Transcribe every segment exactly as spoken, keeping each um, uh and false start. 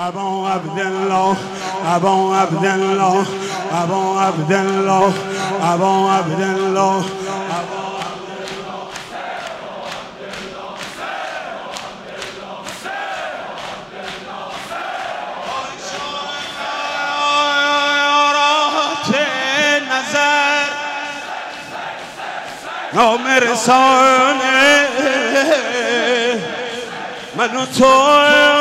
ابا عبدالله ابا عبدالله ابا عبدالله ابا عبدالله نامرسانه من و تو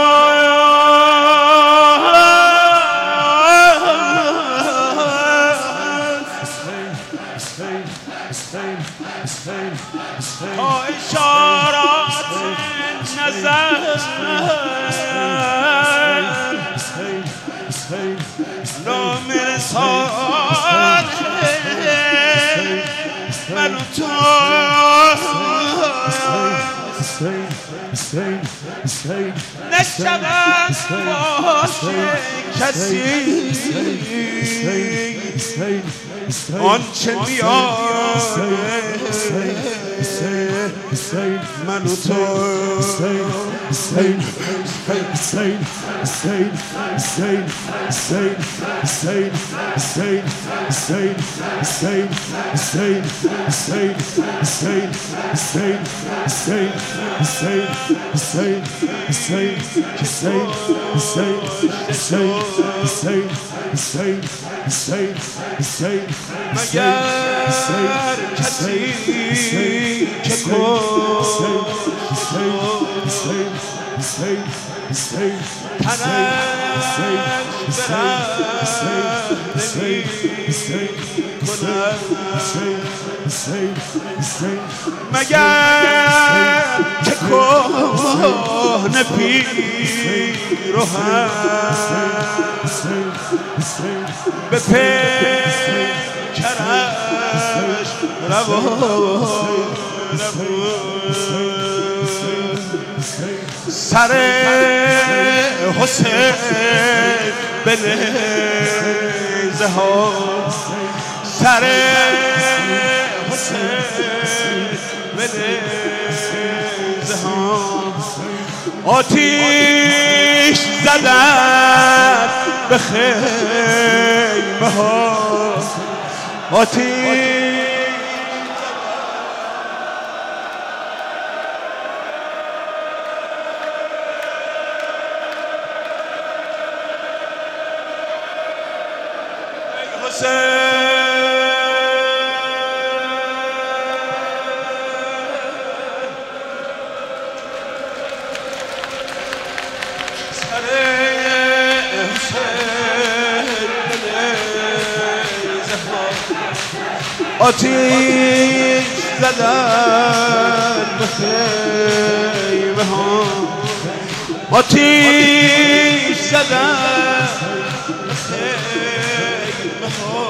تا اشارات نظر نامرسانه من و تو نشود باشه کسی آنچه میاره من و تو مگر کسی که کن تنش برد مگر که کهنه پیر و هم به پیکرش روان سر حسین به نیزه ها سر حسین به نیزه ها آتیش زدن به خیمه ها آتیش آتیش زدن به خیمه ها آتیش زدن به خیمه ها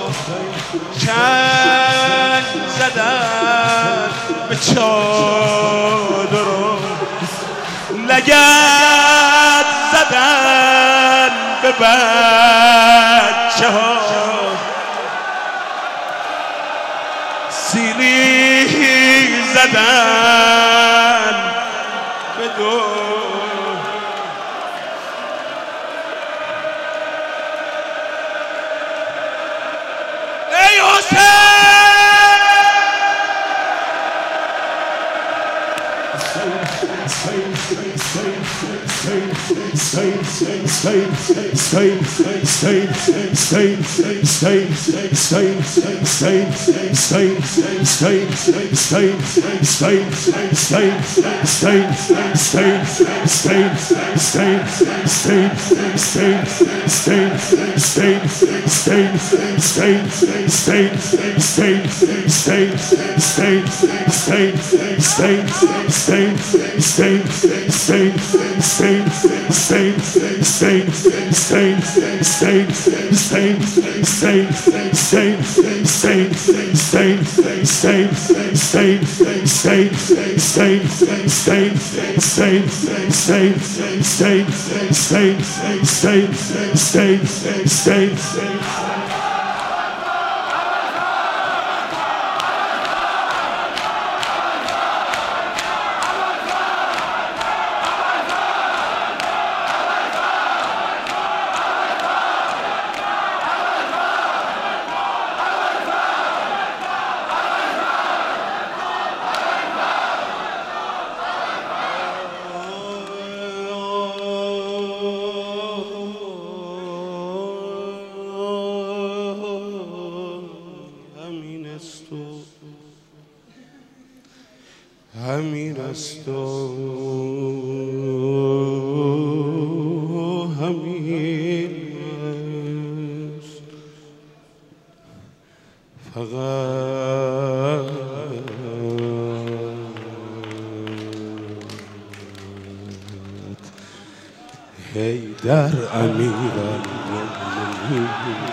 چنگ زدن به چادر لگد زدن به بچه ها سیلی زدن به دو ای حسین است و همین است. فقط حیدر امیرالمومنین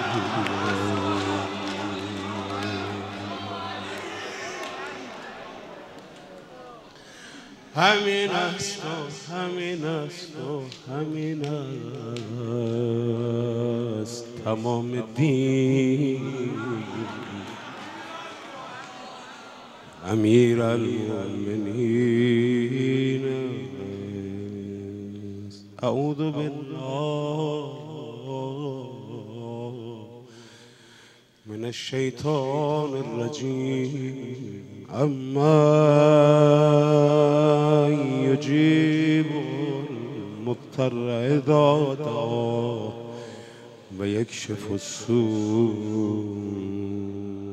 همین است و همین است و همین است. تمام دین امیرالمومنین است. اعوذ بالله من الشیطان الرجیم. اما یجیب المضطر اذا دعا و یکشف السوء